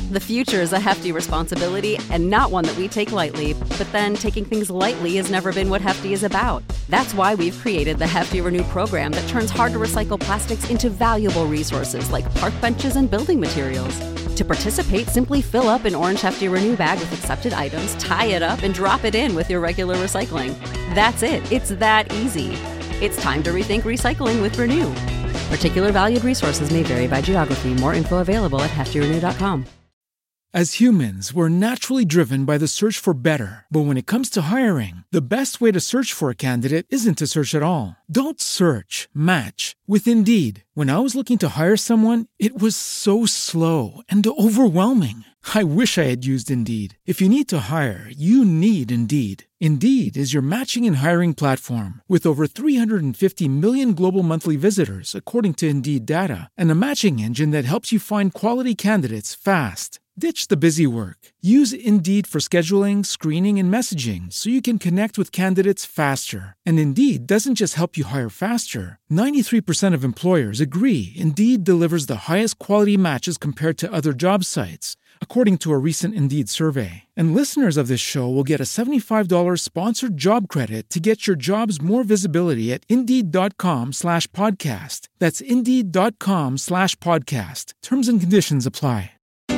The future is a hefty responsibility and not one that we take lightly, but then taking things lightly has never been what Hefty is about. That's why we've created the Hefty Renew program that turns hard-to-recycle plastics into valuable resources like park benches and building materials. To participate, simply fill up an orange Hefty Renew bag with accepted items, tie it up, and drop it in with your regular recycling. That's it. It's that easy. It's time to rethink recycling with Renew. Particular valued resources may vary by geography. More info available at heftyrenew.com. As humans, we're naturally driven by the search for better. But when it comes to hiring, the best way to search for a candidate isn't to search at all. Don't search, match with Indeed. When I was looking to hire someone, it was so slow and overwhelming. I wish I had used Indeed. If you need to hire, you need Indeed. Indeed is your matching and hiring platform with over 350 million global monthly visitors, according to Indeed data, and a matching engine that helps you find quality candidates fast. Ditch the busy work. Use Indeed for scheduling, screening, and messaging so you can connect with candidates faster. And Indeed doesn't just help you hire faster. 93% of employers agree Indeed delivers the highest quality matches compared to other job sites, according to a recent Indeed survey. And listeners of this show will get a $75 sponsored job credit to get your jobs more visibility at Indeed.com/podcast. That's Indeed.com/podcast. Terms and conditions apply.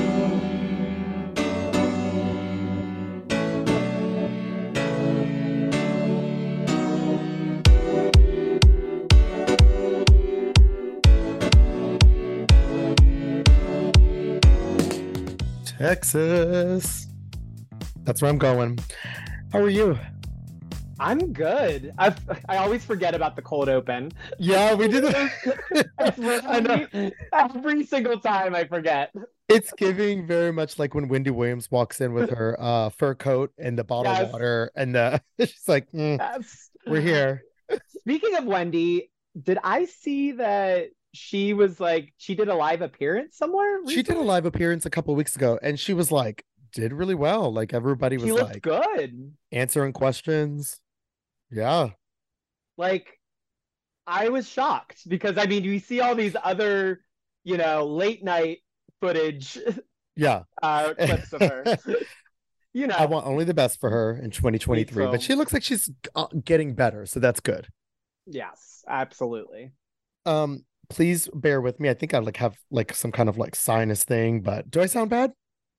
Texas. That's where I'm going. How are you? I'm good. I always forget about the cold open. Yeah, we did it. I know. Every single time I forget. It's giving very much like when Wendy Williams walks in with her fur coat and the bottle of water, and she's like, yes. We're here. Speaking of Wendy, did I see that she did a live appearance somewhere recently? She did a live appearance a couple of weeks ago, and she was like, did really well. Like everybody was like good, answering questions. Yeah. Like I was shocked because I mean, we see all these other, late night footage. Yeah. Clips of her. I want only the best for her in 2023, but she looks like she's getting better. So that's good. Yes, absolutely. Please bear with me. I think I have some kind of sinus thing, but do I sound bad?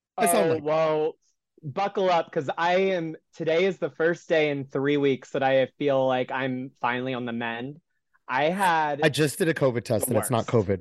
Well, buckle up because today is the first day in 3 weeks that I feel like I'm finally on the mend. I just did a COVID test and it's not COVID.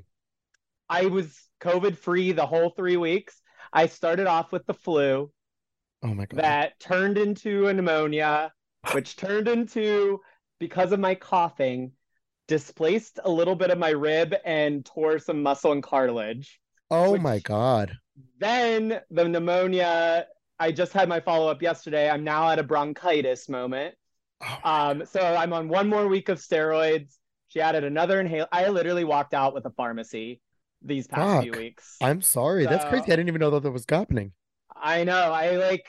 I was COVID free the whole 3 weeks. I started off with the flu. Oh my God. That turned into a pneumonia, which turned into, because of my coughing, displaced a little bit of my rib and tore some muscle and cartilage. Oh my God. Then the pneumonia, I just had my follow-up yesterday. I'm now at a bronchitis moment. So I'm on one more week of steroids. She added another inhaler. I literally walked out with a pharmacy these past few weeks. I'm sorry. That's crazy. I didn't even know that was happening. I know. It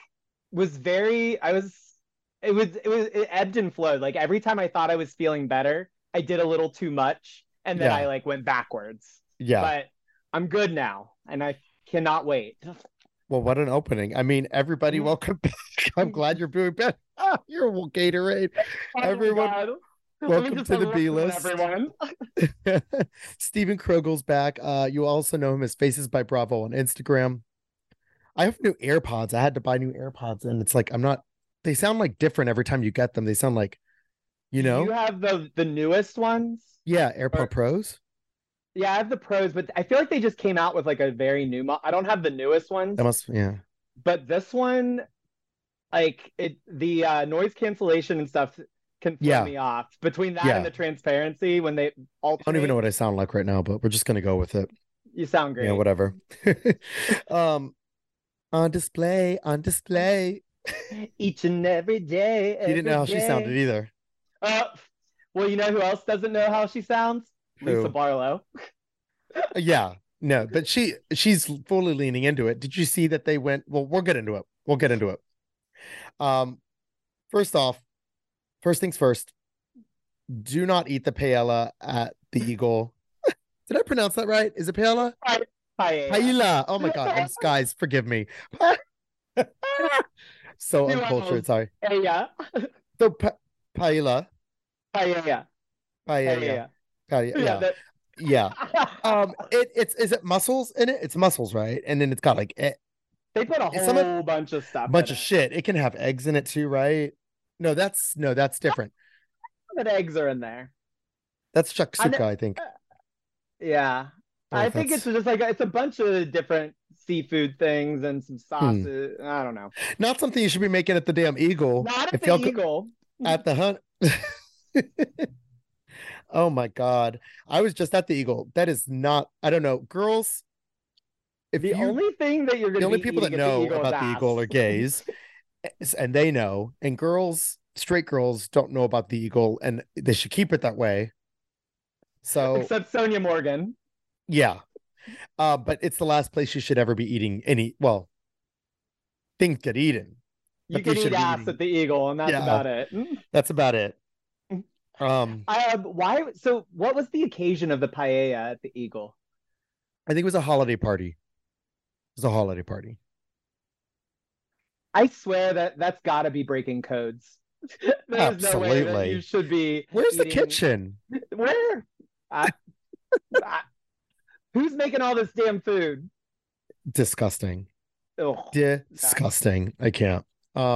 ebbed and flowed. Like every time I thought I was feeling better, I did a little too much, and then I went backwards. Yeah. But I'm good now, and I cannot wait. Well, what an opening. I mean, everybody, welcome back. I'm glad you're doing better. You're a Gatorade. Everyone, welcome to the B-list. Everyone. Stephen Krogel's back. You also know him as Faces by Bravo on Instagram. I have new AirPods. I had to buy new AirPods, and it's like, they sound like different every time you get them. They sound like, Do you have the newest ones? Yeah, AirPod Pros. Yeah, I have the Pros, but I feel like they just came out with a very new I don't have the newest ones. But this one, the noise cancellation and stuff can throw me off. Between that and the transparency, when they alternate. I don't even know what I sound like right now, but we're just gonna go with it. You sound great. Yeah, whatever. On display. Each and every day. You didn't know how she sounded either. Well, you know who else doesn't know how she sounds? Lisa Barlow. Yeah, no, but she's fully leaning into it. Did you see that they went? Well, we'll get into it. First things first. Do not eat the paella at the Eagle. Did I pronounce that right? Is it paella? Paella. Oh my God. Guys, forgive me. So uncultured. Sorry. Yeah. So paella. Paella. Paella. Paella. Yeah. Yeah. Yeah. It's is it mussels in it? It's mussels, right? And then it's got like They put a whole bunch of stuff. Bunch of shit. It can have eggs in it too, right? No, that's different. But eggs are in there. That's shakshuka, I think. Yeah. I think it's just like it's a bunch of different seafood things and some sauces. I don't know. Not something you should be making at the damn Eagle. Not at the Eagle. At the Hunt. Oh my God. I was just at the Eagle. That is not, I don't know. Girls, the only thing that you're going to the only people that know about the Eagle are gays, and they know, and girls, straight girls don't know about the Eagle, and they should keep it that way. So except Sonia Morgan. Yeah. But it's the last place you should ever be eating things get eaten. You can eat ass at the Eagle, and that's about it. That's about it. Why? So, what was the occasion of the paella at the Eagle? I think it was a holiday party. It was a holiday party. I swear that's got to be breaking codes. There's Absolutely. No way that you should be. Where's the kitchen? Where? Who's making all this damn food? Disgusting. Ugh, disgusting. I can't.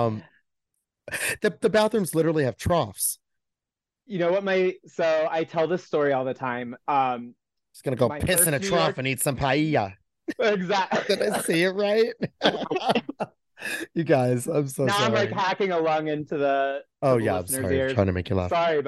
The bathrooms literally have troughs. You know what so I tell this story all the time. Just gonna go piss in a trough and eat some paella. Exactly. Did I see it right? You guys, I'm so sorry. Now I'm like hacking a lung into the I'm sorry. I'm trying to make you laugh. Sorry,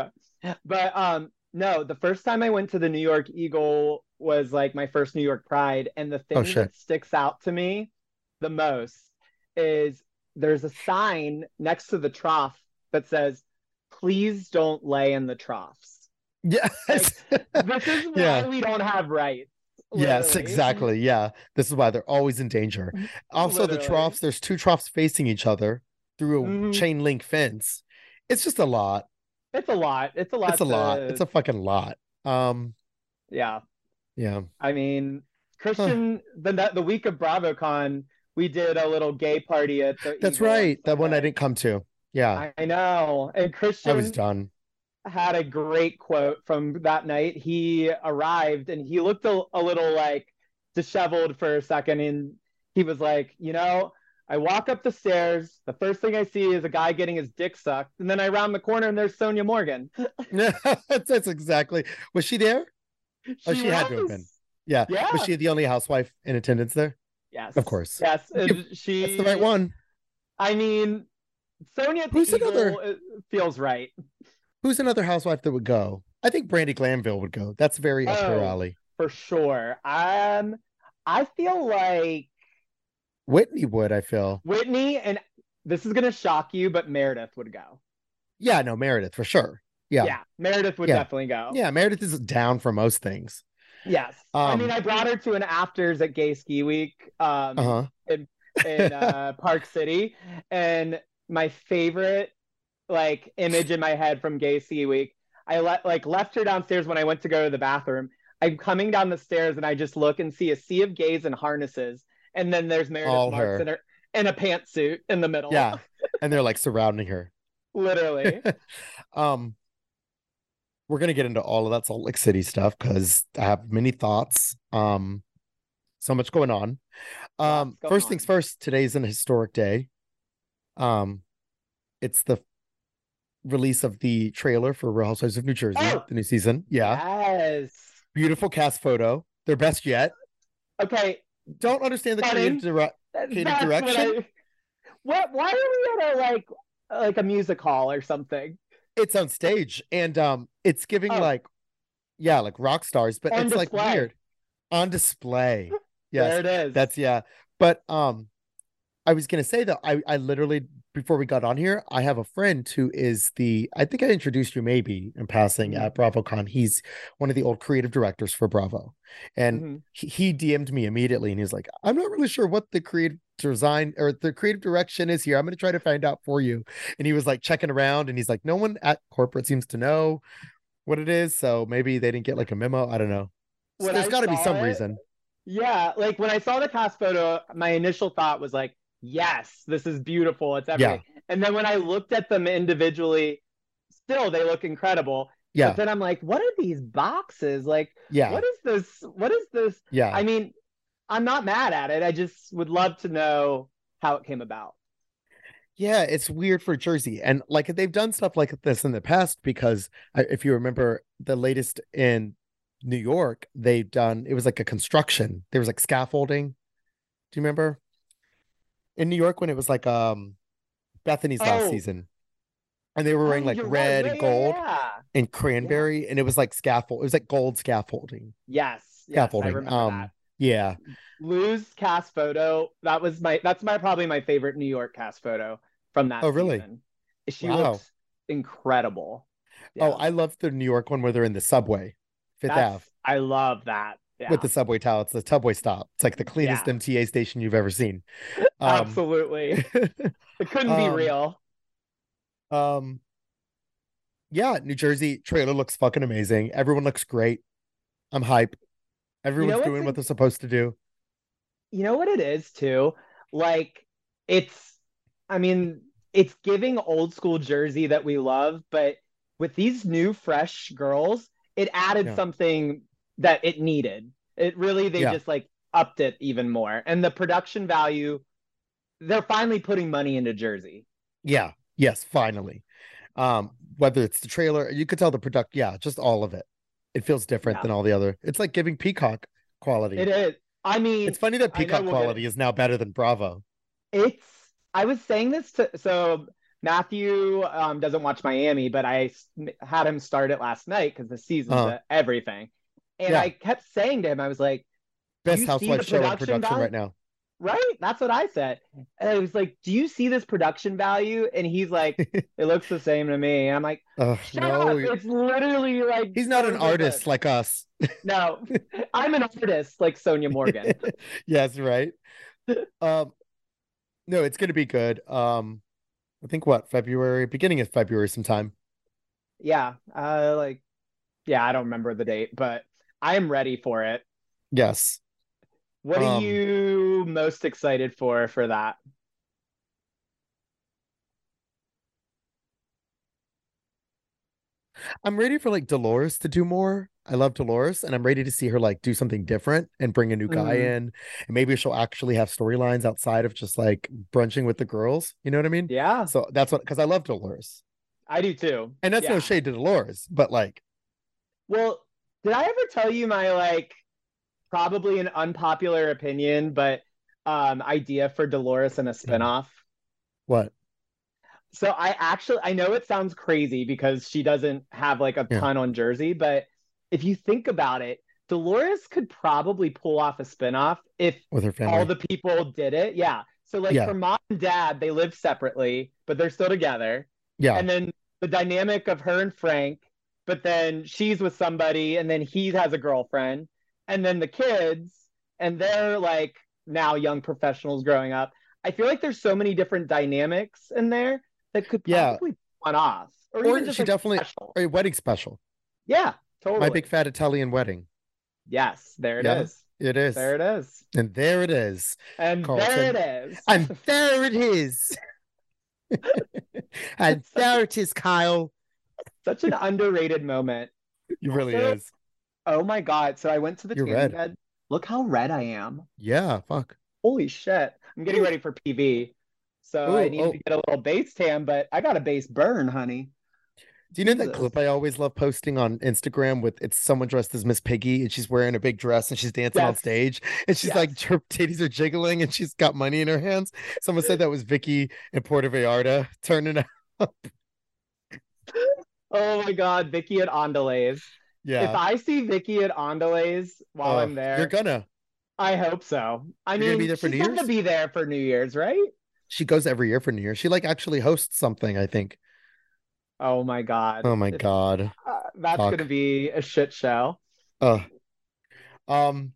but no, the first time I went to the New York Eagle was like my first New York Pride, and the thing that sticks out to me the most is there's a sign next to the trough that says, "Please don't lay in the troughs." Yes. This is why we don't have rights. Literally. Yes, exactly. Yeah. This is why they're always in danger. Also, the troughs, there's two troughs facing each other through a chain link fence. It's just a lot. It's a lot. It's a lot. It's a lot. It's a fucking lot. Yeah. Yeah. I mean, Christian, the week of BravoCon, we did a little gay party at the That's right. That one I didn't come to. Yeah. I know. And Christian I was done. Had a great quote from that night. He arrived and he looked a little like disheveled for a second, and he was like, I walk up the stairs, the first thing I see is a guy getting his dick sucked, and then I round the corner and there's Sonia Morgan. That's exactly. Was she there? She had to have been. Yeah. Was she the only housewife in attendance there? Yes. Of course. Yes. That's the right one. I mean, Sonia at the Eagle feels right. Who's another housewife that would go? I think Brandi Glanville would go. That's very up her alley. For sure. I feel like Whitney would, I feel. Whitney, and this is going to shock you, but Meredith would go. Yeah, no, Meredith, for sure. Yeah, Meredith would definitely go. Yeah, Meredith is down for most things. Yes. I mean, I brought her to an afters at Gay Ski Week in Park City, and my favorite image in my head from Gay Ski Week, I left her downstairs when I went to go to the bathroom. I'm coming down the stairs and I just look and see a sea of gays in harnesses, and then there's Meredith Marks in a pantsuit in the middle. Yeah, and they're surrounding her. Literally. We're gonna get into all of that Salt Lake City stuff because I have many thoughts. So much going on. First things first, today's an historic day. It's the release of the trailer for Real Housewives of New Jersey, the new season. Yeah. Yes. Beautiful cast photo. Their best yet. Okay. Don't understand the creative direction. Why are we at a music hall or something? It's on stage, and it's giving rock stars, but it's display. Weird on display. Yes, there it is. That's But I was gonna say that I literally, before we got on here, I have a friend who is I think I introduced you maybe in passing at BravoCon. He's one of the old creative directors for Bravo, and he DM'd me immediately, and he's like, I'm not really sure what the creative design or the creative direction is here. I'm going to try to find out for you. And he was checking around, and he's like, no one at corporate seems to know what it is, so maybe they didn't get a memo. I don't know. There's got to be some reason. Yeah, like when I saw the cast photo, my initial thought was like, yes, this is beautiful. It's Yeah, everything. And then when I looked at them individually, still they look incredible. But yeah, then I'm like, what are these boxes? Like, yeah, what is this? What is this? yeah. I mean, I'm not mad at it. I just would love to know how it came about. Yeah, it's weird for Jersey. And like they've done stuff like this in the past because if you remember the latest in New York, they've done it was like a construction. There was like scaffolding. Do you remember? In New York when it was like Bethany's last Oh, season and they were wearing oh, like you're right. red Yeah, and yeah, gold yeah. and Yeah. cranberry and it was like scaffold. It was like gold scaffolding. Yes, yes, I Scaffolding. remember that. Yeah. Lou's cast photo, that's my probably my favorite New York cast photo from Oh, that really? season. She Wow. looks incredible. Oh, Yeah. I love the New York one where they're in the subway, Fifth Ave. I love that. With Yeah. the subway towel. It's the subway stop. It's like the cleanest Yeah. MTA station you've ever seen. Um, Absolutely. It couldn't be um, real. um, yeah, New Jersey trailer looks fucking amazing. Everyone looks great. I'm hype. You know Everyone's what's doing what they're supposed to do. you know what it is too? Like it's I mean, it's giving old school Jersey that we love, but with these new fresh girls, it added Yeah, something that it needed. It really they yeah, just like upped it even more. And the production value, they're finally putting money into Jersey. yeah. Yes, finally. Whether it's the trailer, you could tell the product. Yeah, just all of it. It feels different Yeah, than all the other. It's like giving Peacock it quality. is. I mean, It's funny that I know Peacock quality is now better than Bravo. it's I was saying this to so Matthew doesn't watch Miami, but had him start it last night because the season's Uh, everything. And yeah, I kept saying to him, I was like, "Do best you see housewife the show in production production value?" right now. Right? That's what I said. And I was like, "Do you see this production value?" And he's like, "It looks the same to me." And I'm like, "Shut No, up! It's literally like he's not so an different." artist like us. No, I'm an artist like Sonia Morgan. Yes, right. Um, no, it's gonna be good. I think what, February, beginning of February sometime. Yeah, yeah, I don't remember the date, but I am ready for it. Yes. What are Um, you most excited for that? I'm ready for like Dolores to do more. I love Dolores, and I'm ready to see her like do something different and bring a new guy Mm, in. And maybe she'll actually have storylines outside of just like brunching with the girls. You know what I mean? yeah, So that's what, because I love Dolores. I do too. And that's no Yeah. shade to Dolores, but like, Well, did I ever tell you my like probably an unpopular opinion, but idea for Dolores and a spinoff? what? So I know it sounds crazy because she doesn't have like a Yeah, ton on Jersey, but if you think about it, Dolores could probably pull off a spinoff if with her all family. the people did it. Yeah. So like Yeah, for mom and dad, they live separately, but they're still together. yeah, And then the dynamic of her and Frank, but then she's with somebody and then he has a girlfriend. And then the kids, and they're like now young professionals growing up. I feel like there's so many different dynamics in there that could yeah. probably pull one off, or even Or just she like definitely, special. or a wedding special. Yeah, My big totally. fat Italian wedding. Yes, there it Yeah, is. it is. There it is. And there it is, And there it Carlton. is. And there it is. And It's there it is, Kyle. such an underrated moment. It really Also, is. oh my God. So I went to the You're tanning red. bed. Look how red I am. Yeah, fuck. Holy shit. I'm getting Ooh, ready for PV. So I ooh, needed to oh. get a little base tan, but I got a base burn, honey. Do you know that Jesus. clip I always love posting on Instagram with it's someone dressed as Miss Piggy and she's wearing a big dress and she's dancing on Yes. stage and she's Yes. like her titties are jiggling and she's got money in her hands. Someone said that was Vicky in Puerto Vallarta turning up. Oh my God. Vicky at Andalays. If Yeah. I see Vicky at Andalays while I'm You're there, gonna. I hope so. I You're gonna be mean, there for she's New got to Year's? be there for New Year's, right? She goes every year for New Year's. She like actually hosts something, I think. Oh my God. Oh my If God. that's going to Fuck. be a shit show. Uh um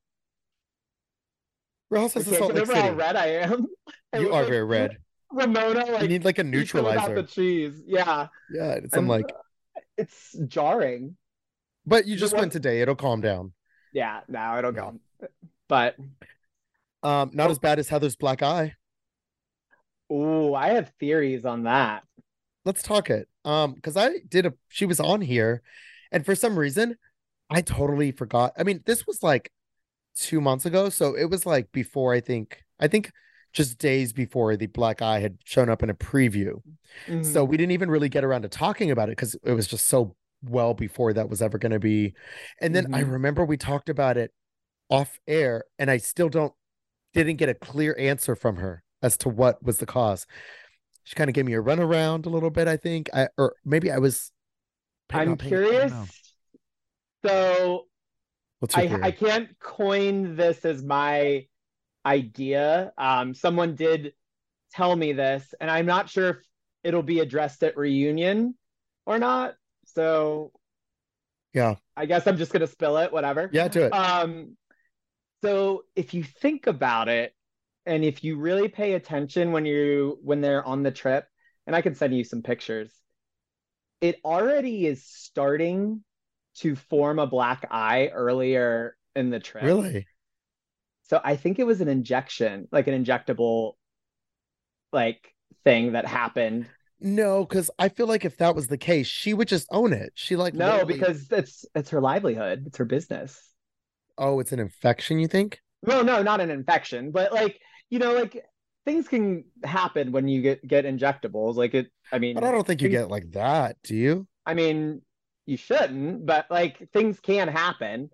Real I Housewives of can't Salt get Lake over how City. red I am. I You look are like very red. Ramona, You like need like a pizza without the neutralizer. cheese. Yeah. Yeah, it's I'm And like, it's jarring. but you The just went one, today. It'll calm down. yeah, no, it'll Yeah. go. but not as bad as Heather's black eye. oh, I have theories on that. Let's talk it. Because she was on here, and for some reason, I totally forgot. I mean, this was like 2 months ago, so it was like before I think just days before the black eye had shown up in a preview. So we didn't even really get around to talking about it because it was just so well before that was ever going to be. And then I remember we talked about it off air, and I still didn't get a clear answer from her as to what was the cause. She kind of gave me a runaround a little bit, I think. Or maybe I was. I'm curious. So I can't coin this as my idea. Someone did tell me this, and I'm not sure if it'll be addressed at reunion or not. So yeah, I guess I'm just gonna spill it, whatever. Yeah, do it. So if you think about it, and if you really pay attention when they're on the trip, and I can send you some pictures, it already is starting to form a black eye earlier in the trip. Really? So I think it was an injection, like an injectable like thing that happened. No, because I feel like if that was the case, she would just own it. She like No, because it's her livelihood. It's her business. Oh, it's an infection, you think? No, not an infection, but like, like things can happen when you get injectables. Like I mean, but I don't think you get like that, do you? I mean, you shouldn't, but like things can happen.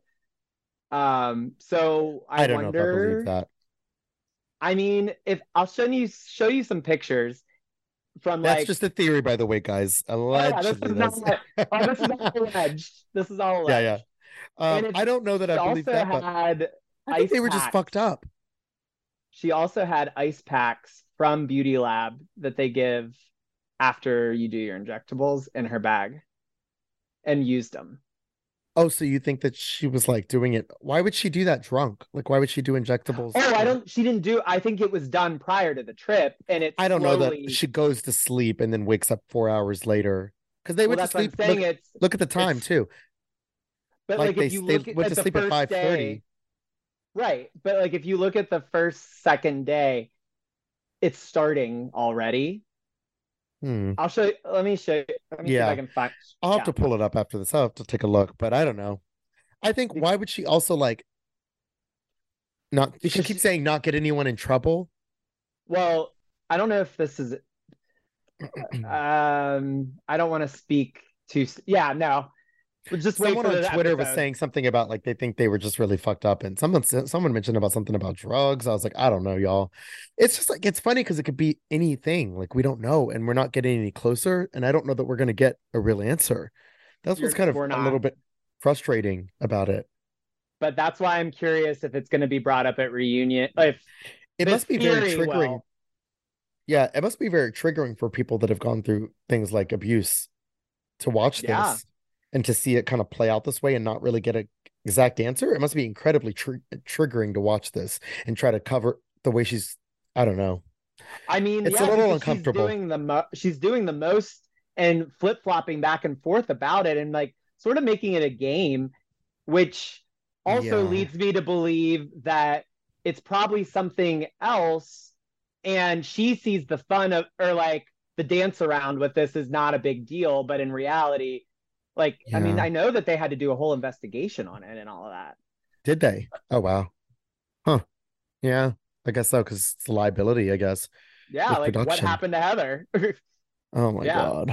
So I don't know if I believe that. I mean, if I'll show you some pictures from that's just a theory, by the way, guys. Allegedly. This is all alleged. This is all alleged. Yeah. I don't know that I believe that, but I think they were just fucked up. She also had ice packs from Beauty Lab that they give after you do your injectables in her bag, and used them. Oh, so you think that she was like doing it? Why would she do that drunk? Like, why would she do injectables? Oh, she didn't do. I think it was done prior to the trip, and I don't know that she goes to sleep and then wakes up 4 hours later because they went to sleep. Look at the time too. But like if you went to sleep at 5:30. Right, but like if you look at the second day, it's starting already. I'll show you. Let me show you. Let me see if I can find. I'll have to pull it up after this. I'll have to take a look, but I don't know. I think why would she also like not? She keeps saying not get anyone in trouble. Well, I don't know if this is. I don't want to speak too. Yeah, no. Just someone on Twitter was saying something about like they think they were just really fucked up, and someone mentioned about something about drugs. I was like, I don't know, y'all. It's just like it's funny because it could be anything. Like we don't know, and we're not getting any closer. And I don't know that we're gonna get a real answer. That's what's kind of a little bit frustrating about it. But that's why I'm curious if it's going to be brought up at reunion. If it must be very triggering. Yeah, it must be very triggering for people that have gone through things like abuse to watch this. And to see it kind of play out this way and not really get an exact answer, it must be incredibly triggering to watch this and try to cover the way she's. I don't know. I mean, it's a little uncomfortable. She's doing the most and flip flopping back and forth about it, and like sort of making it a game, which also leads me to believe that it's probably something else, and she sees the fun of or like the dance around with this is not a big deal, but in reality. Like, I mean, I know that they had to do a whole investigation on it and all of that. Did they? Oh, wow. Huh. Yeah, I guess so, because it's a liability, I guess. Yeah, like what happened to Heather? Oh, my God.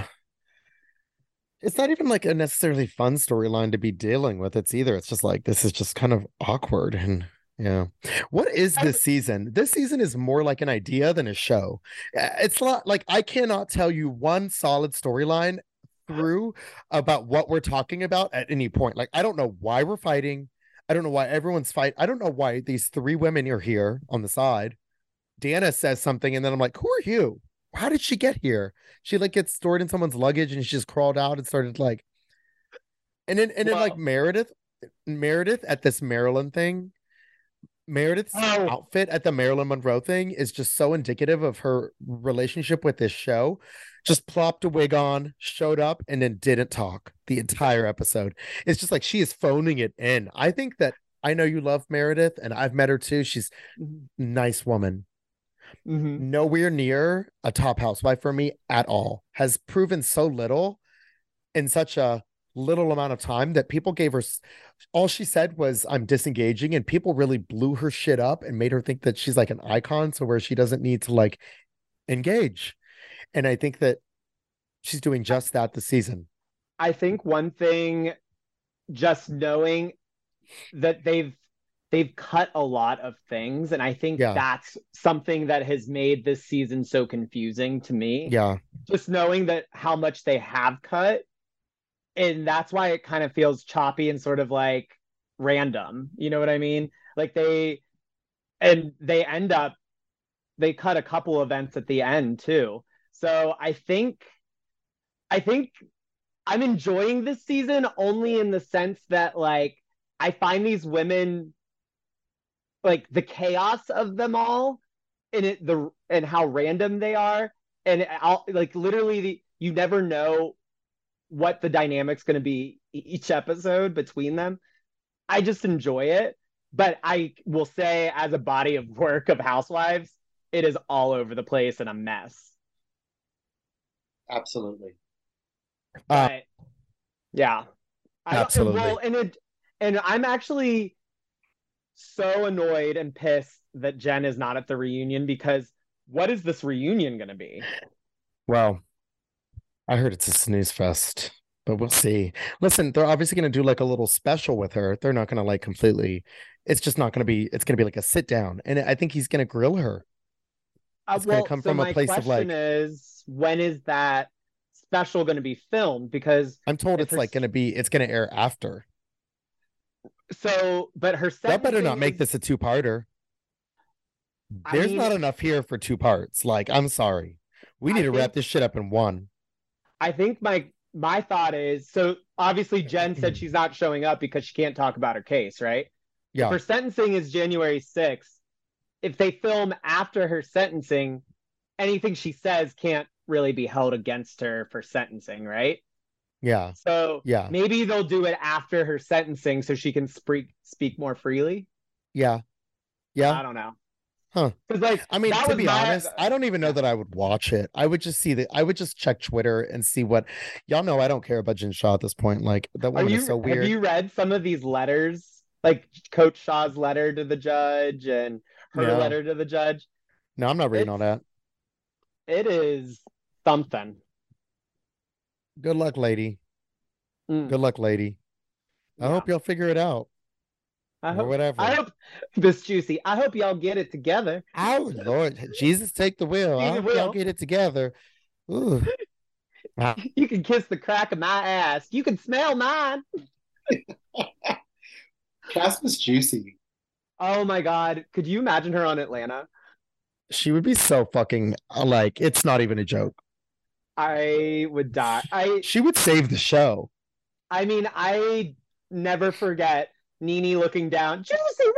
It's not even like a necessarily fun storyline to be dealing with. It's either. It's just like, this is just kind of awkward. And yeah. What is this season? This season is more like an idea than a show. It's not like I cannot tell you one solid storyline through about what we're talking about at any point. Like I don't know why we're fighting. I don't know why everyone's fighting. I don't know why these three women are here on the side. Deanna says something and then I'm like, who are you? How did she get here? She like gets stored in someone's luggage and she just crawled out and started like and then like Meredith at this Maryland thing. Meredith's outfit at the Marilyn Monroe thing is just so indicative of her relationship with this show. Just plopped a wig on, showed up, and then didn't talk the entire episode. It's just like she is phoning it in. I think I know you love Meredith, and I've met her too. She's Mhm. a nice woman. Mhm. Nowhere near a top housewife for me at all. Has proven so little in such a little amount of time that people gave her all she said was I'm disengaging, and people really blew her shit up and made her think that she's like an icon, so where she doesn't need to like engage. And I think that she's doing just that this season. I think one thing, just knowing that they've cut a lot of things, and I think Yeah. that's something that has made this season so confusing to me. Yeah. Just knowing that how much they have cut, and that's why it kind of feels choppy and sort of like random. You know what I mean? Like they end up they cut a couple events at the end too. So I think I'm enjoying this season only in the sense that like I find these women, like the chaos of them all and how random they are, and I'll like literally you never know what the dynamic's going to be each episode between them. I just enjoy it, but I will say as a body of work of Housewives, it is all over the place and a mess. Absolutely. But yeah, I don't, Absolutely. well, and I'm actually so annoyed and pissed that Jen is not at the reunion, because what is this reunion going to be? Well, I heard it's a snooze fest, but we'll see. Listen, they're obviously going to do like a little special with her. They're not going to like completely, it's just not going to be, it's going to be like a sit down. And I think he's going to grill her. It's going to Well, come so from a my place of question like, is, when is that special going to be filmed? Because I'm told if it's her, like going to be, it's going to air after. so, but her Y'all better sentencing not make is, this a two-parter. I There's mean, not enough here for two parts. Like, I'm sorry. We need I to wrap think, this shit up in one. I think my thought is, so obviously Jen said she's not showing up because she can't talk about her case, right? If Yeah. her sentencing is January 6th, if they film after her sentencing, anything she says can't really be held against her for sentencing, right? Yeah. So Yeah. maybe they'll do it after her sentencing so she can speak more freely. Yeah. Yeah. I don't know. Huh. Because like I mean, that to was be my honest, I don't even know yeah. that I would watch it. I would just see that. I would just check Twitter and see what y'all know. I don't care about Jen Shaw at this point. Like that Are woman is you so have weird. you read some of these letters? Like Coach Shaw's letter to the judge and her No, letter to the judge. no, I'm not reading all It's that. it is something. Good luck, lady. Mm, Good luck, lady. I yeah. hope y'all figure it out I or hope I whatever. hope this juicy. I hope y'all get it together. Oh Lord, Jesus, take the wheel. I You hope y'all will. get it together. Ooh. Ah. You can kiss the crack of my ass. You can smell mine. Cass was juicy. Oh my God. Could you imagine her on Atlanta? She would be so fucking like it's not even a joke. I would die. She would save the show. I mean, I never forget Nene looking down. Juicy.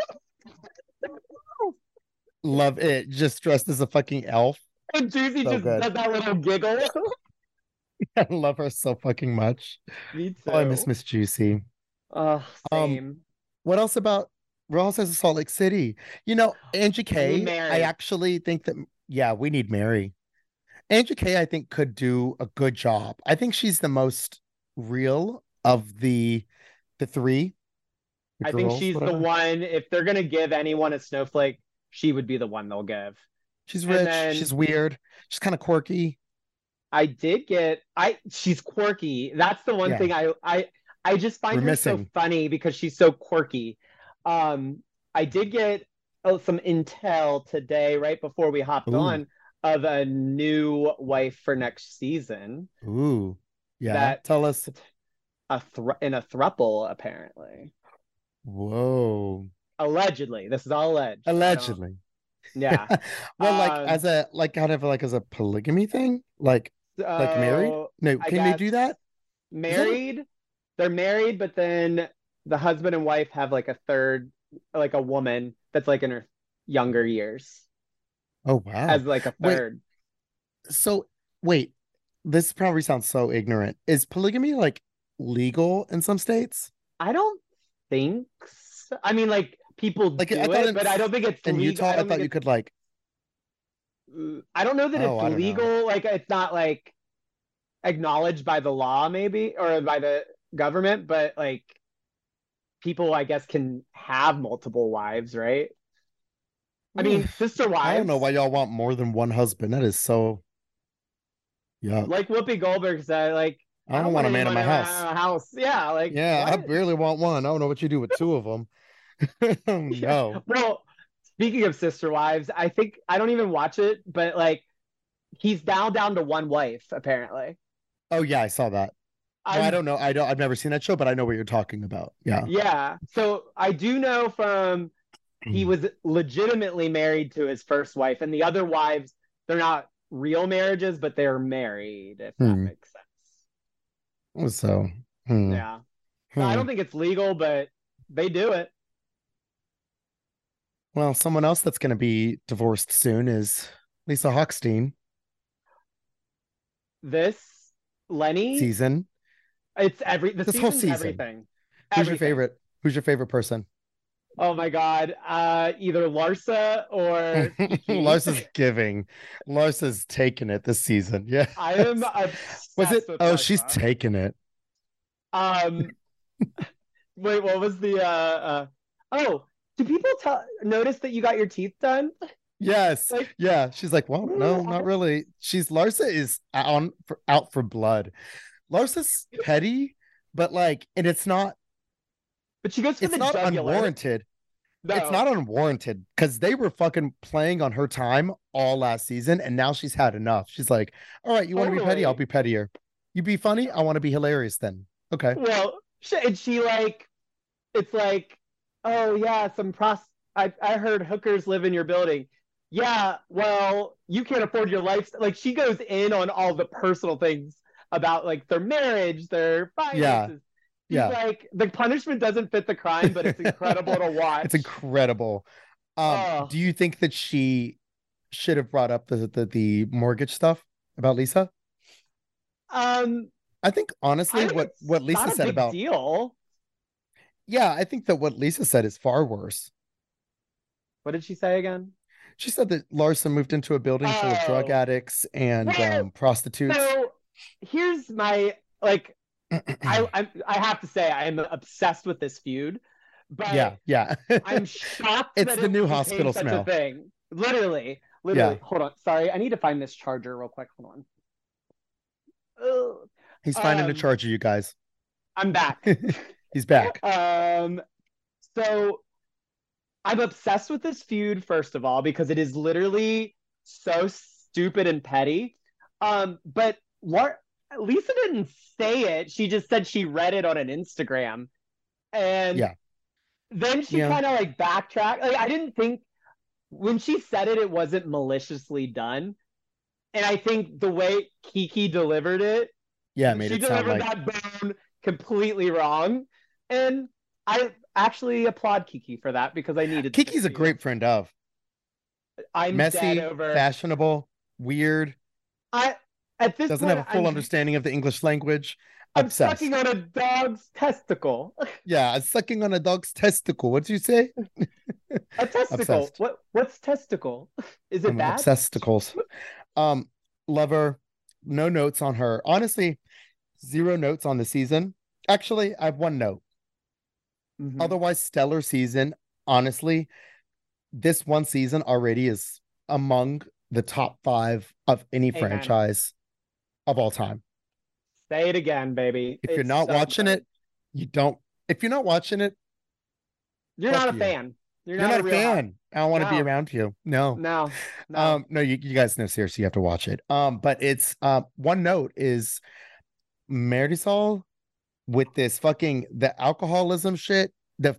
Love it. Just dressed as a fucking elf. And Juicy So just good. does that little giggle. I love her so fucking much. Me Oh, I miss too. Miss Juicy. Oh, Um, same. what else about Ross has Salt Lake City? Angie I need K, I Mary. actually think that yeah, we need Mary. Angie K, I think, could do a good job. I think she's the most real of the three, the I think girls, she's the whatever. one. If they're gonna give anyone a snowflake, she would be the one they'll give. She's And rich, then she's weird, she's kind of quirky. I did get I she's quirky. That's the one Yeah, thing I just we're find her so missing. funny because she's so quirky. I did get some intel today right before we hopped Ooh, on of a new wife for next season ooh. Yeah, that tell us. in a thruple apparently. Whoa. Allegedly. This is all alleged. I don't Allegedly. yeah. Well, like as Um a like kind of like as a polygamy thing, like married. so No, I can they guess do that? Is that a married. They're married, but then the husband and wife have like a third, like a woman that's like in her younger years oh wow. as like a Wait, third. so wait, this probably sounds so ignorant. Is polygamy like legal in some states? I don't think I mean, like people Like, do I thought it, but I don't think it's in legal. Utah, I thought you could like. I don't know that Oh, it's I don't know. legal. Like it's not like acknowledged by the law, maybe, or by the government, but like people, I guess, can have multiple wives, right? I mean, sister I don't know wives, why y'all want more than one husband. That is so yuck. like Whoopi Goldberg said, like I I don't don't want want a man in anyone my in house. my house. Yeah, like Yeah, I what? barely want one. I don't know what you do with two of them. Yeah. No. Well, speaking of sister wives, I think I don't even watch it, but like he's now down to one wife, apparently. Oh yeah, I saw that. Well, I I'm don't know. I've never seen that show, but I know what you're talking about. Yeah. Yeah. So I do know from he was legitimately married to his first wife, and the other wives, they're not real marriages, but they're married, if that Hmm. makes sense. So, hmm. Yeah. So I Hmm. don't think it's legal, but they do it. Well, someone else that's going to be divorced soon is Lisa Hochstein This Lenny, season. the This whole season's season. everything. Who's your Everything. favorite? Who's your favorite person? Oh my God. Either Larsa or Kiki. Lars is giving. Lars is taking it this season. Yes. I am Was it? obsessed with Oh, she's Larsa. taking it. Um, Wait, what was the oh, do people notice that you got your teeth done? Yes. Like, Yeah. She's like, well, no, not really. Larsa is out for blood. Larsa's petty, but like, and but she goes for it's the not jugular. unwarranted. It's No. not unwarranted because they were fucking playing on her time all last season, and now she's had enough. She's like, all right, you want to be petty? I'll Totally. be pettier. You be funny? I want to be hilarious then. Okay. Well, and she like it's like, oh yeah, I heard hookers live in your building. Yeah, well, you can't afford your lifestyle. Like she goes in on all the personal things about like their marriage, their Yeah. finances. She's Yeah. like, the punishment doesn't fit the crime, but it's incredible to It's watch. incredible. Oh, Do you think that she should have brought up the mortgage stuff about Lisa? um, I think I honestly, think what it's Lisa not a said big about deal. yeah, I think that what Lisa said is far worse. What did she say again? She said that Larsa moved into a building full of drug Oh, addicts and well, prostitutes. so here's my like I have to say I am obsessed with this feud, but Yeah, yeah. I'm shocked It's that the it new became hospital such a smell. thing. Literally, Yeah, literally. Hold on. Sorry, I need to find this charger real quick. Hold on. he's finding a Um, charger, you guys. I'm back. He's back. Um, so I'm obsessed with this feud, first of all, because it is literally so stupid and petty. But Lisa didn't say it. She just said she read it on an Instagram. And Yeah, then she yeah, kind of like backtracked. Like, I didn't think when she said it, it wasn't maliciously done. And I think the way Kiki delivered it, yeah. Made she it sound delivered like that bone completely wrong. And I actually applaud Kiki for that because I needed to Kiki's a see it. great friend of I'm dead messy, over. fashionable, weird, I At this doesn't have point, a full understanding of the English language. I'm sucking Obsessed. on a dog's testicle. Yeah, sucking on a dog's testicle. What'd you say? A testicle. Obsessed. What's testicle? Is it I'm bad? obsessed testicles. Um, love her. No notes on her. Honestly, zero notes on the season. Actually, I have one note. Mhm. Otherwise, stellar season. Honestly, this one season already is among the top 5 of any Amen. franchise of all time. Say it again, baby. If you're It's not so watching good. it, you don't. If you're not watching it, You're fuck not a you. fan. You're You're not not a a real fan. I don't want to be No, around you. No. no, no. No, you guys know seriously, you have to watch it. But it's one note is Marisol with this fucking the alcoholism shit,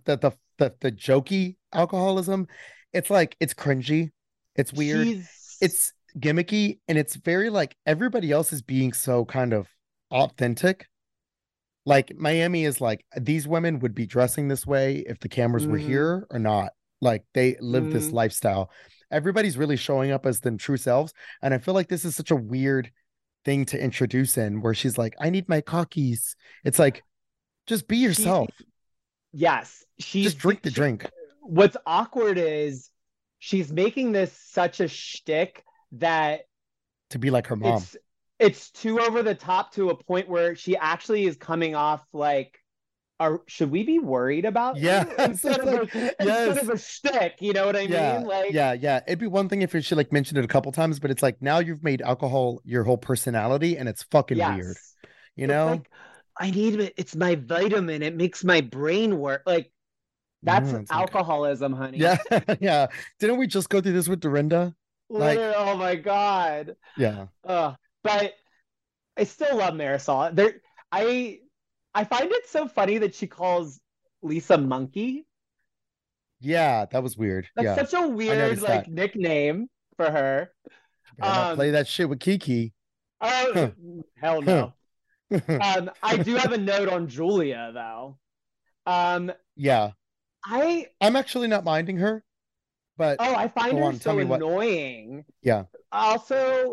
the jokey alcoholism. It's like it's cringy, it's weird, She's it's gimmicky, and it's very like everybody else is being so kind of authentic. Like Miami is like these women would be dressing this way if the cameras were mm, here or not. Like they live this mm, lifestyle. Everybody's really showing up as them true selves. And I feel like this is such a weird thing to introduce in where she's like, I need my cockies. It's like, just be she yourself. Yes, she's Just drink the drink. What's awkward is she's making this such a shtick that To be like her mom. It's too over the top to a point where she actually is coming off like, should we be worried about Yeah, you? Instead of a shtick, you know what I mean? Like, yeah. It'd be one thing if she like mentioned it a couple times, but it's like now you've made alcohol your whole personality, and it's fucking weird. You know, like, I need it. It's my vitamin. It makes my brain work. Like, that's alcoholism, honey. Yeah, yeah. Didn't we just go through this with Dorinda? Like, oh my God. Yeah. But I still love Marisol. I find it so funny that she calls Lisa Monkey. Yeah, that was weird. That's such a weird like nickname for her. Play that shit with Kiki. Oh, hell no. I do have a note on Julia though. Yeah. I'm actually not minding her, but I find her so annoying. Yeah. Also,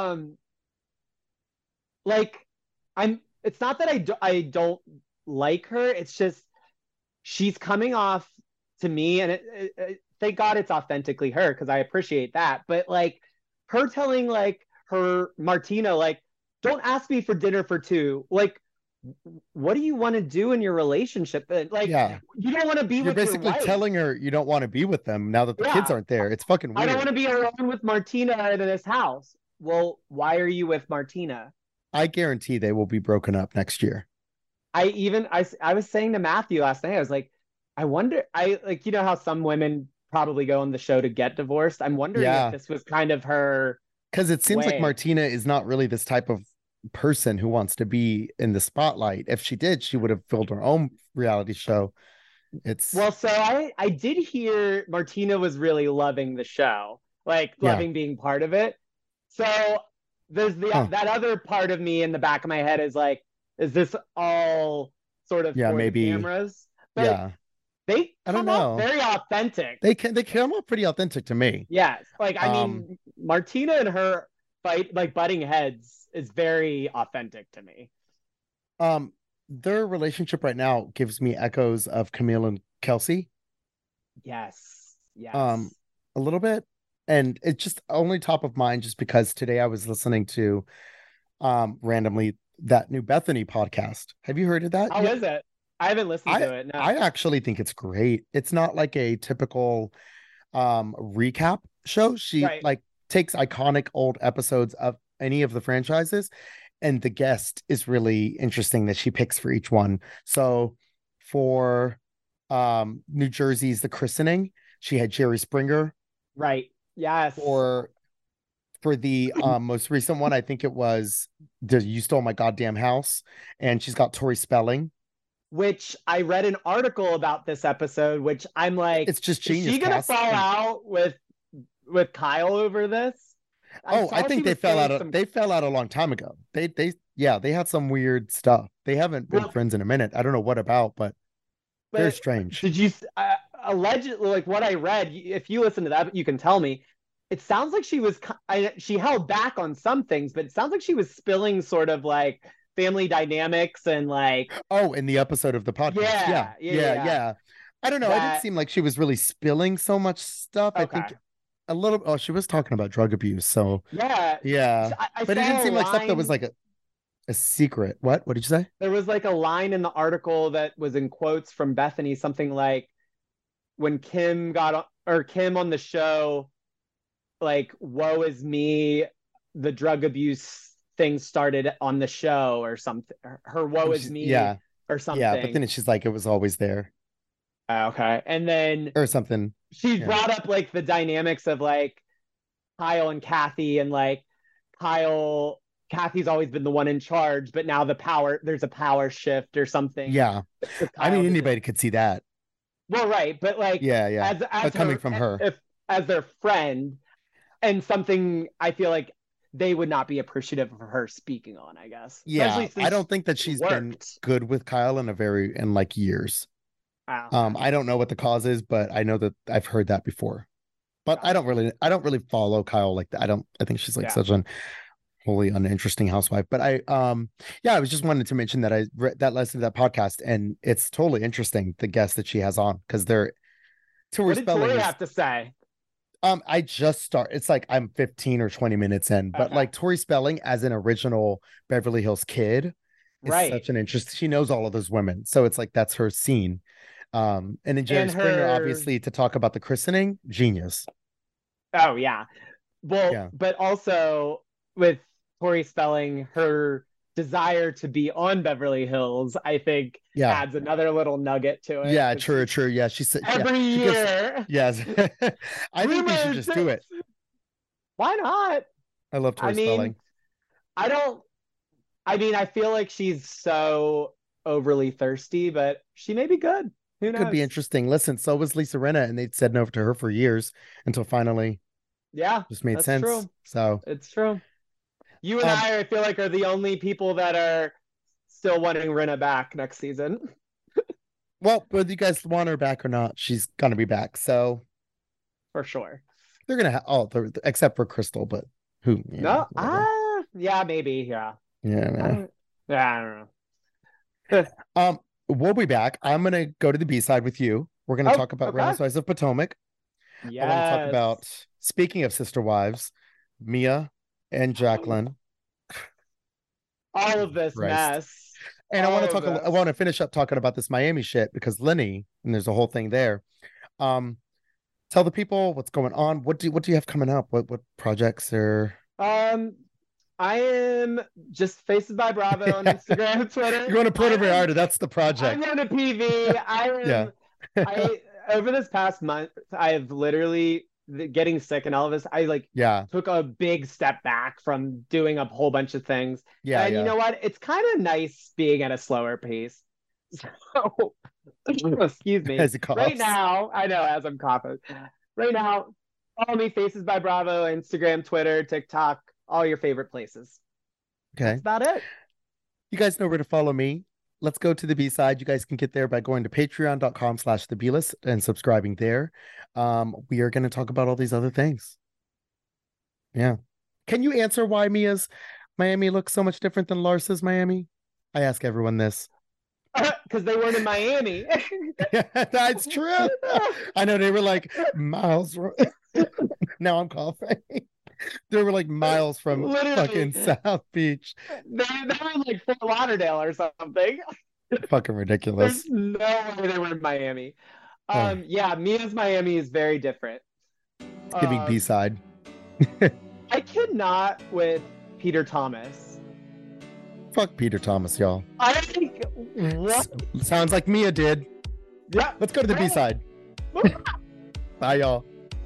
like it's not that I don't like her. It's just she's coming off to me, and thank God it's authentically her because I appreciate that. But like her telling like her Martina, like, don't ask me for dinner for two. Like, what do you want to do in your relationship? Like, you don't want to be with your wife. You're basically telling her you don't want to be with them now that the kids aren't there. It's fucking weird. I don't want to be alone with Martina in this house. Well, why are you with Martina? I guarantee they will be broken up next year. I was saying to Matthew last night, I was like, I wonder, like, you know how some women probably go on the show to get divorced? I'm wondering if this was kind of her. Because it seems like Martina is not really this type of person who wants to be in the spotlight. If she did, she would have filled her own reality show. So I did hear Martina was really loving the show, like loving being part of it. So there's that other part of me in the back of my head is like, is this all sort of for maybe the cameras? But they come up very authentic. They come up pretty authentic to me. Yes, like I mean, Martina and her fight, like butting heads, is very authentic to me. Their relationship right now gives me echoes of Camille and Kelsey. Yes. A little bit. And it's just only top of mind just because today I was listening to randomly that new Bethany podcast. Have you heard of that? How is it? I haven't listened to it. No. I actually think it's great. It's not like a typical recap show. She like takes iconic old episodes of any of the franchises, and the guest is really interesting that she picks for each one. So for New Jersey's The Christening, she had Jerry Springer. Right. Yes. For the most recent one, I think it was You Stole My Goddamn House, and she's got Tori Spelling. Which I read an article about this episode, which I'm like, it's just genius. Is she gonna fall out with Kyle over this? I think they fell out. They fell out a long time ago. They had some weird stuff. They haven't been friends in a minute. I don't know what about, but very strange. Did you allegedly, like what I read? If you listen to that, you can tell me. It sounds like she held back on some things, but it sounds like she was spilling sort of like family dynamics and like in the episode of the podcast. Yeah. I don't know. It didn't seem like she was really spilling so much stuff. I think a little. She was talking about drug abuse. So yeah. But it didn't seem like stuff that was like a secret. What did you say? There was like a line in the article that was in quotes from Bethany, something like, when Kim on the show, like, woe is me, the drug abuse thing started on the show or something. Her woe is me or something. Yeah, but then she's like, it was always there. Okay. And then or something. She brought up like the dynamics of like Kyle and Kathy, and like Kathy's always been the one in charge, but now there's a power shift or something. Yeah. I mean, anybody could see that. Well, right. But like, as coming from her, as their friend, and something I feel like they would not be appreciative of her speaking on, I guess. Yeah. I don't think that she's been good with Kyle in like years. I don't know what the cause is, but I know that I've heard that before. But I don't really follow Kyle like that. I think she's like such an wholly uninteresting housewife. But I was just wanted to mention that I read that listened to that podcast, and it's totally interesting the guests that she has on because they're Tori What did Spelling Tori is, have to say? I just start. It's like I'm 15 or 20 minutes in, but Okay. like Tori Spelling as an original Beverly Hills kid is Right. such an interest. She knows all of those women, so it's like that's her scene. And then Jerry And Springer, her- obviously, to talk about the christening, genius. Oh yeah. Well, Yeah. but also with Tori Spelling, her desire to be on Beverly Hills, I think Yeah. adds another little nugget to it. Yeah, 'cause true. Yeah, she said Every she gives- year. yes. I think we should Rumors. just do it. Why not? I love Tori I mean, Spelling. I feel like she's so overly thirsty, but she may be good. Who knows? Could be interesting. Listen, so was Lisa Rinna, and they'd said no to her for years until finally Yeah, just made that's sense. true. So It's true. You and I feel like, are the only people that are still wanting Rinna back next season. well, whether you guys want her back or not, she's gonna be back. So For sure. they're gonna have except for Crystal, but who No, whatever. yeah, maybe, yeah. Yeah. I don't know. We'll be back. I'm gonna go to the B-side with you. We're gonna Oh, talk about okay. Real Housewives of Potomac. Yes. I want to talk about, speaking of sister wives, Mia and Jacqueline. all of this Christ. mess. And I want All to of talk. this. I want to finish up talking about this Miami shit because Lenny, and there's a whole thing there. Tell the people what's going on. What do you have coming up? What projects are? I am just Faces by Bravo on Instagram, Twitter. You're going to Puerto Vallarta. That's the project. I'm going to PV. Yeah. Over this past month, I have literally getting sick and all of this. I Yeah. took a big step back from doing a whole bunch of things. Yeah. And yeah. you know what? It's kind of nice being at a slower pace. So, excuse me. As he coughs. Right now, I know as I'm coughing. Right now, follow me, Faces by Bravo, Instagram, Twitter, TikTok, all your favorite places. Okay. That's about it. You guys know where to follow me. Let's go to the B-side. You guys can get there by going to patreon.com/the B-list and subscribing there. We are going to talk about all these other things. Yeah. Can you answer why Mia's Miami looks so much different than Larsa's Miami? I ask everyone this. Because they weren't in Miami. That's true. I know they were like miles. Now I'm coughing. They were like miles from Literally. fucking South Beach. They were in like Fort Lauderdale or something. Fucking ridiculous. There's no way they were in Miami. Oh. Yeah, Mia's Miami is very different. Giving B-side. I cannot with Peter Thomas. Fuck Peter Thomas, y'all. I think what? Sounds like Mia did. Yeah. Let's go to the B-side. Bye, y'all.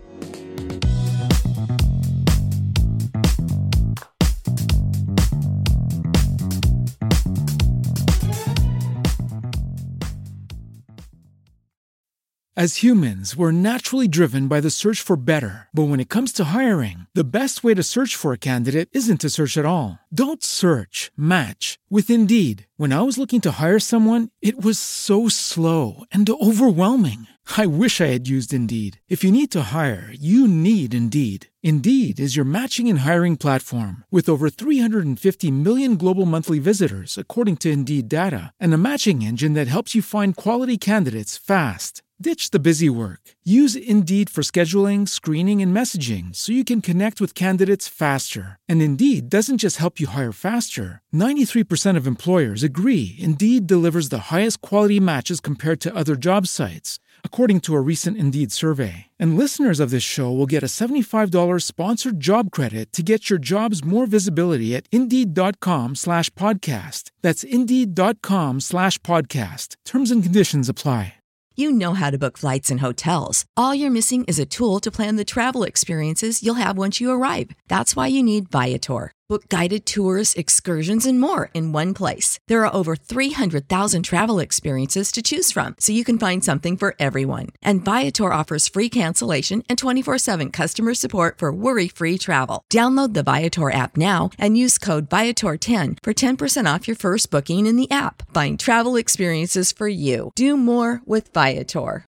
As humans, we're naturally driven by the search for better. But when it comes to hiring, the best way to search for a candidate isn't to search at all. Don't search, match with Indeed. When I was looking to hire someone, it was so slow and overwhelming. I wish I had used Indeed. If you need to hire, you need Indeed. Indeed is your matching and hiring platform with over 350 million global monthly visitors, according to Indeed data, and a matching engine that helps you find quality candidates fast. Ditch the busy work. Use Indeed for scheduling, screening, and messaging so you can connect with candidates faster. And Indeed doesn't just help you hire faster. 93% of employers agree Indeed delivers the highest quality matches compared to other job sites, according to a recent Indeed survey. And listeners of this show will get a $75 sponsored job credit to get your jobs more visibility at Indeed.com/podcast. That's Indeed.com/podcast. Terms and conditions apply. You know how to book flights and hotels. All you're missing is a tool to plan the travel experiences you'll have once you arrive. That's why you need Viator. Book guided tours, excursions, and more in one place. There are over 300,000 travel experiences to choose from, so you can find something for everyone. And Viator offers free cancellation and 24/7 customer support for worry-free travel. Download the Viator app now and use code Viator10 for 10% off your first booking in the app. Find travel experiences for you. Do more with Viator.